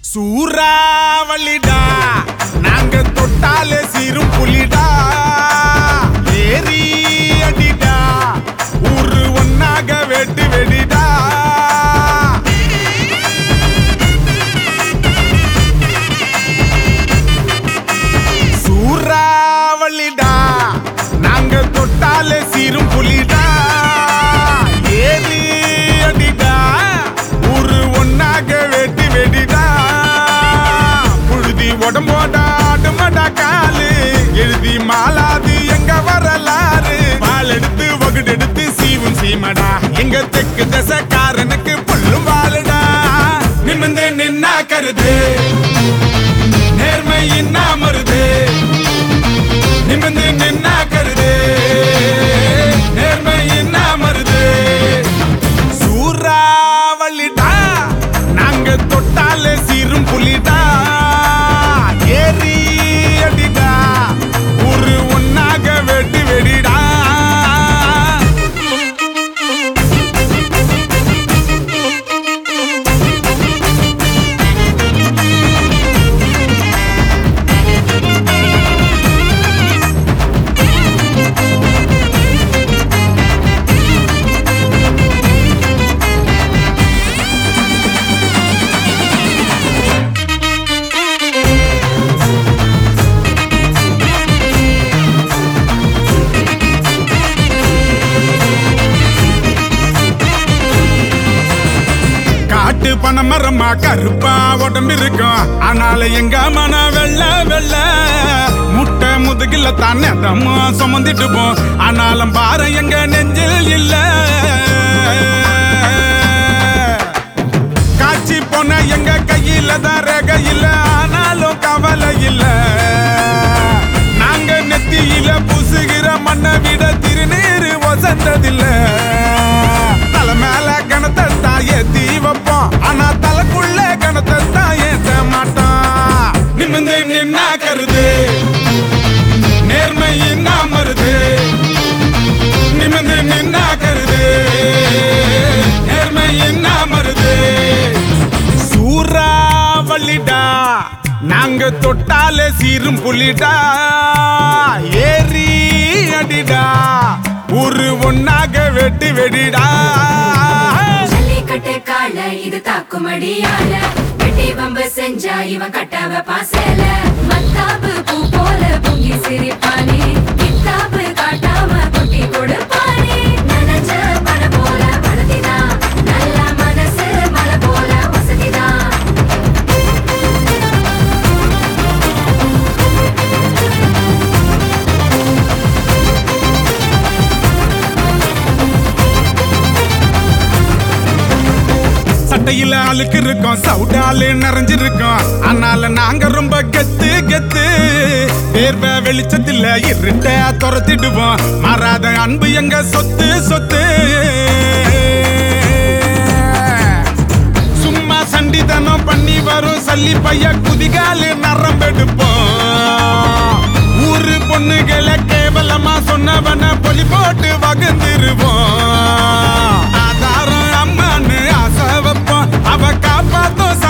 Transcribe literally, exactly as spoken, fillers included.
சூறாவளிடா நாங்க தொட்டாலே சீரும் புலிடா ஏரி அடிடா ஊரு ஒன்னாக வெட்டு வெடிடா சூறாவளிடா நாங்க தொட்டாலே சீரும் புலிடா ஏரி அடிடா ஊரு ஒன்னாக வெட்டு வெடிடா உடம்போட ஆடுமடா காலு எழுதி மாலாது எங்க வரலாறு பால் எடுத்து வகுடு எடுத்து சீவும் சீமடா எங்க தெற்கு தசக்காரனுக்கு புல்லும் வாழுடா நிமிந்து நின்னா கருது நேர்மையின் மருது நிமிந்து நின்னா கருது நேர்மையின் மருது சூறாவளிடா நாங்க தொட்டாலே சீரும் புலிடா பணமரமா கருப்பா உடம்பு இருக்கும் ஆனால எங்க மன வெள்ள வெள்ள முட்டை முதுகில தானே தம்மா சுமந்துட்டு போ ஆனாலும் பாரு எங்க நெஞ்சில் இல்ல காட்சி போன எங்க கையில தான் ரேக இல்ல ஆனாலும் கவலை இல்ல நாங்க நெத்தியில பூசுகிற மண்ணை விட திருநீரு வசந்ததில்ல தலை மேல கணத்தை தான் ஏத்தி வைப்போம் ஆனா தலைக்குள்ள கணத்தை தான் ஏத்த மாட்டோம் நிமிந்து நின்னா கருது நேர்மையின் மருது நிமிந்து நின்னா கருது நேர்மையின் மருது சூறாவளிடா நாங்க தொட்டாலே சீரும் புலிடா ஏரி அடிடா ஊரு ஒன்னாக வெட்டி வெடிடா ஜல்லிக்கட்டு கால இது தாக்குமடியால வெட்டி வம்பு செஞ்சா இவன் கட்டவ பாசல மத்தாப்பு பூ போல பொங்கி சிரிப்பானே கித்தாப்பு காட்டாம கொட்டி கொடுப்பானே நனஞ்ச பண போல படுத்திதான் நல்ல மனசு மலை போல வசதிதான் சட்டையில அழுக்கு இருக்கோம் சவுடாலு நிறைஞ்சிருக்கோம் ஆனால நாங்க ரொம்ப கெத்து கெத்து தேர்வ வெளிச்சத்துல இருட்ட துரத்திடுவோம் மாறாத அன்பு எங்க சொத்து சொத்து சும்மா சண்டிதனம் பண்ணி வரும் சல்லி பைய குதிகாலு நரம்பெடுப்போம் ஊரு பொண்ணுகளை கேவலமா சொன்னவன பொலி போட்டு வகுந்துருவோம் ஆதாரம் அம்மான்னு ஆசை வைப்போம் அவ காப்பாத்தும்